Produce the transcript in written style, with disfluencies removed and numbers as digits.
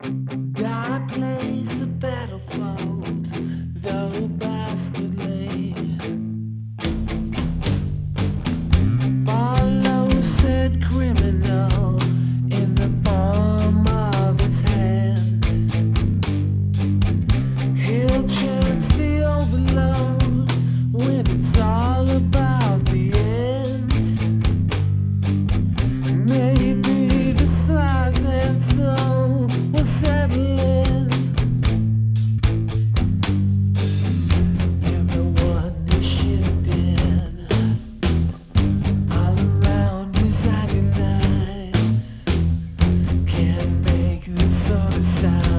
God plays the battlefield, though bastardly. Follow said criminal in the palm of his hand. He'll chance the overload when it's all about the end. Maybe the size and soul will settle in. Everyone is shifting, all around is agonize. Can't make this sort of sound.